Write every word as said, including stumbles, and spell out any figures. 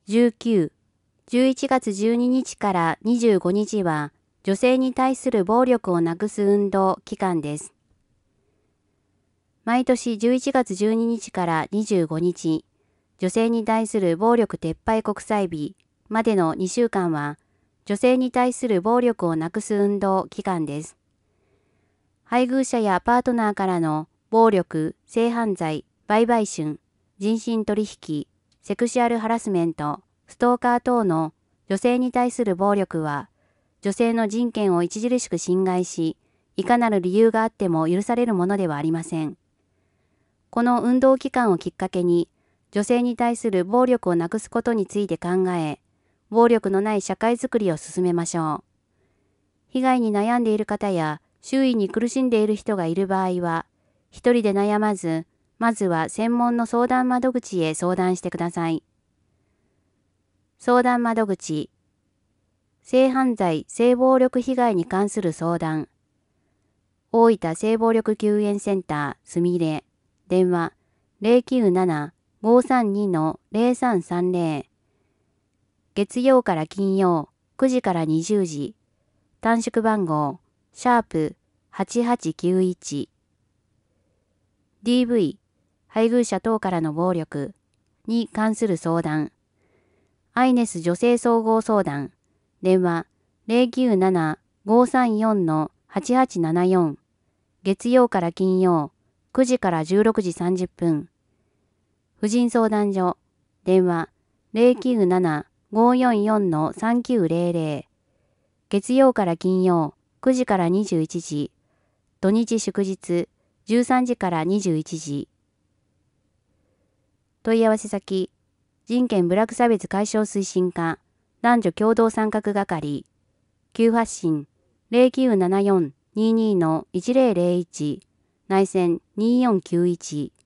じゅうきゅう、じゅういちがつじゅうににちからにじゅうごにちは女性に対する暴力をなくす運動期間です。毎年じゅういちがつじゅうににちからにじゅうごにち、女性に対する暴力撤廃国際日までのにしゅうかんは、女性に対する暴力をなくす運動期間です。配偶者やパートナーからの暴力、性犯罪、売買春、人身取引、セクシュアルハラスメント、ストーカー等の女性に対する暴力は、女性の人権を著しく侵害し、いかなる理由があっても許されるものではありません。この運動期間をきっかけに、女性に対する暴力をなくすことについて考え、暴力のない社会づくりを進めましょう。被害に悩んでいる方や、周囲に苦しんでいる人がいる場合は、一人で悩まず、まずは専門の相談窓口へ相談してください。相談窓口、性犯罪・性暴力被害に関する相談、大分性暴力救援センターすみれ、電話 ゼロきゅうなな ごさんに ゼロさんさんゼロ、月曜から金曜くじからにじゅうじ、短縮番号シャープはちはちきゅういち、ディーブイ、配偶者等からの暴力に関する相談、アイネス女性総合相談、電話 ゼロきゅうなな ごさんよん はちはちななよん、月曜から金曜くじからじゅうろくじさんじゅっぷん、婦人相談所、電話 ゼロきゅうなな ごよんよん さんきゅうゼロゼロ、月曜から金曜くじからにじゅういちじ、土日祝日じゅうさんじからにじゅういちじ。問い合わせ先、人権部落差別解消推進課男女共同参画係、急発進 ゼロきゅうななよん にじゅうに いちゼロゼロいち、内線にーよんきゅういち。